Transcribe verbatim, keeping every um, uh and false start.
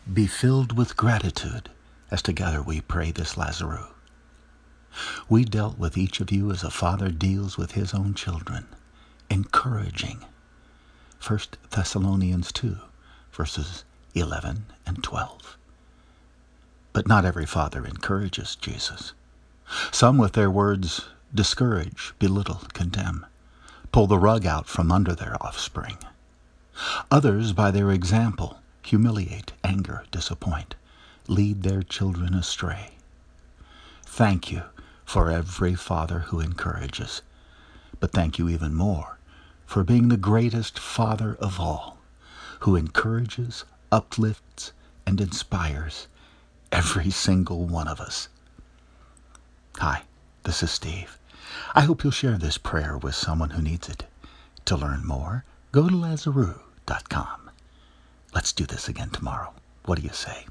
Be filled with gratitude as together we pray this Lazarus. We dealt with each of you as a father deals with his own children, encouraging. First Thessalonians two, verses eleven and twelve. But not every father encourages Jesus. Some with their words discourage, belittle, condemn, pull the rug out from under their offspring. Others, by their example, humiliate, anger, disappoint, lead their children astray. Thank you for every father who encourages, but thank you even more for being the greatest Father of all, who encourages, uplifts, and inspires every single one of us. Hi, this is Steve. I hope you'll share this prayer with someone who needs it. To learn more, go to Lazarus dot com. Let's do this again tomorrow. What do you say?